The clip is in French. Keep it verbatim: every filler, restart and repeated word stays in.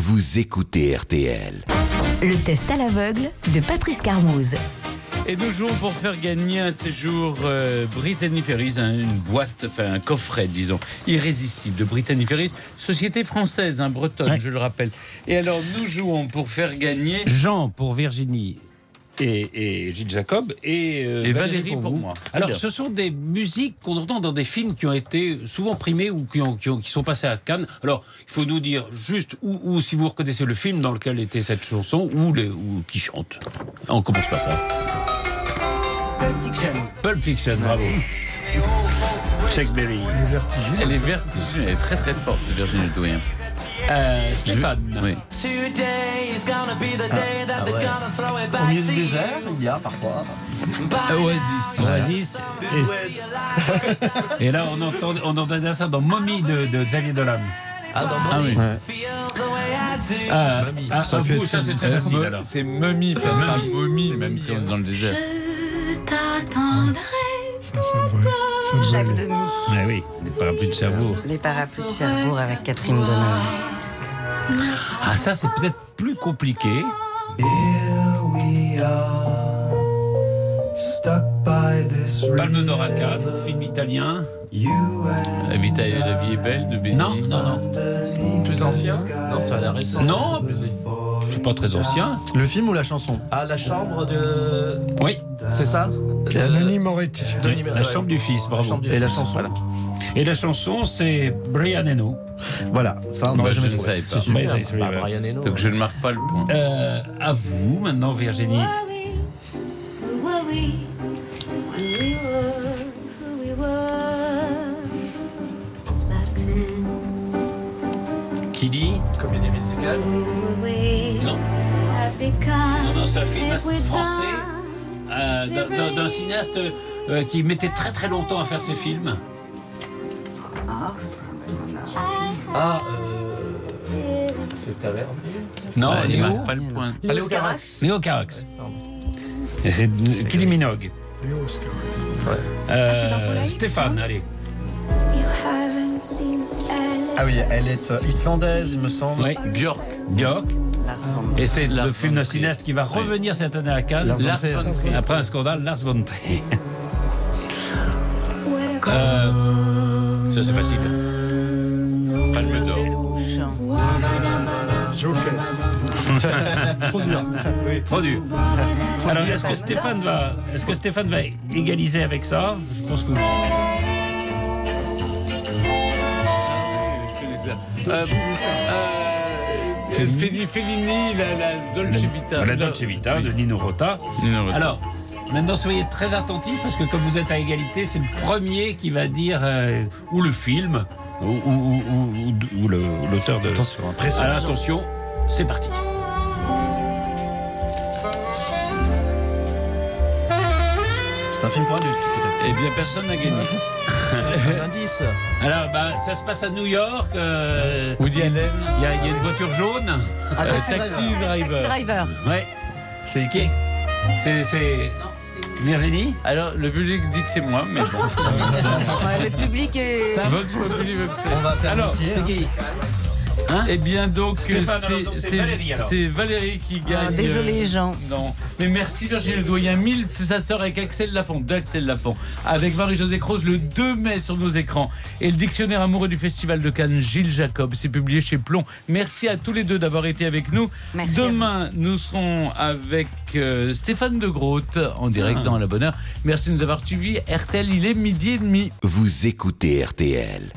Vous écoutez R T L. Le test à l'aveugle de Patrice Carmouze. Et nous jouons pour faire gagner un séjour euh, Brittany Ferries, hein, une boîte, enfin un coffret, disons, irrésistible de Brittany Ferries, société française, hein, bretonne, ouais. Je le rappelle. Et alors, nous jouons pour faire gagner Jean pour Virginie et, et Gilles Jacob et, euh, et Valérie, Valérie pour, pour moi. Alors, bien. Ce sont des musiques qu'on entend dans des films qui ont été souvent primés ou qui, ont, qui, ont, qui sont passés à Cannes. Alors, il faut nous dire juste ou, ou si vous reconnaissez le film dans lequel était cette chanson ou, les, ou qui chante. On commence par ça. Pulp Fiction. Pulp Fiction, bravo. Chuck Berry. Elle est vertigineuse, elle est très très forte, Virginie Ledoyen. Euh, Stéphane. Oui. Ah, ah ouais. Au milieu du désert, il y a parfois Oasis. Oasis. Et, et là, on entend, on entend ça dans Mommy de, de Xavier Dolan. Ah, non, ah oui. Ouais. Ah, ah, ça, vous, ça c'est très facile me, alors. C'est Mommy, c'est pas Mommy, même si on est dans le désert. Je t'attendrai. Jacques Demy. Ah oui, les parapluies de Cherbourg. Les parapluies de Cherbourg avec Catherine Deneuve. Ah, ça c'est peut-être plus compliqué. Palme d'Or à Cannes, film italien. La vie, la vie est belle de Béni. Non, non, non. Plus ancien? Non, ça a l'air récent. Non, c'est pas très ancien. Le film ou la chanson? Ah, la chambre de... Oui. C'est ça? Nanni Moretti. La ouais. chambre du fils, bravo. Et la chanson? Voilà. Et la chanson, c'est Brian Eno. Voilà, ça on n'aurait bah, jamais je trouvé. ne savais pas. Super. Ouais, Bah, Brian Eno. Donc je ne marque pas le point. Euh, à vous, maintenant, Virginie. Qui dit? Comédie musicale? Non. Non, non, c'est un film français euh, d'un, d'un, d'un cinéaste euh, qui mettait très très longtemps à faire ses films. Ah, euh... c'est Tavernier? Non, bah, il Léo. marque pas le point. Léo Carax? Léo Carax. Et c'est Kylie Minogue. Ouais. Euh, Stéphane, allez. Ah oui, elle est euh, islandaise, il me semble. Oui. Björk. Björk. Et c'est Lars le film d'un von Trier. cinéaste qui va revenir cette année à Cannes. Lars von Lars Trier. von Trier. Après un scandale, Lars von Trier. Euh, ça c'est facile. Palme d'Or. Trop dur. Oui. Trop dur. Alors est-ce que Stéphane va, est-ce que Stéphane va égaliser avec ça? Je pense que oui. Euh, euh, Fellini, Fellini, la, la Dolce Vita. La Dolce Vita de Nino Rota. Nino Rota. Alors, maintenant soyez très attentifs parce que comme vous êtes à égalité, c'est le premier qui va dire euh, ou le film ou, ou, ou, ou, ou le, l'auteur de. Attention, pression. Alors, attention, c'est parti. C'est un film pour adultes, peut-être. Eh bien, personne n'a gagné. Un indice. Alors, bah, ça se passe à New York. Euh, Woody Allen. Il y, a- il y a une voiture jaune. Ah, Euh, Taxi Taxi Driver. Driver. Driver. Ouais. C'est Qui est- C'est, c'est Virginie. Alors, le public dit que c'est moi, mais bon. Ouais, le public est. Ça Vox Populi, Vox. On va faire Alors, dossier, C'est hein. qui? eh bien, donc, Stéphane, c'est, alors, donc, c'est c'est- Valérie, alors. c'est Valérie qui gagne. Ah, désolé, Jean. Non. Mais merci Virginie Ledoyen. Mille, ça sort avec Axel Lafont, d'Axel Lafont, avec Marie-Josée Croze le deux mai sur nos écrans. Et le dictionnaire amoureux du Festival de Cannes, Gilles Jacob, c'est publié chez Plomb. Merci à tous les deux d'avoir été avec nous. Merci Demain, nous serons avec euh, Stéphane de Groot en direct Ah. dans La Bonne Heure. Merci de nous avoir suivis. R T L, il est midi et demi. Vous écoutez R T L.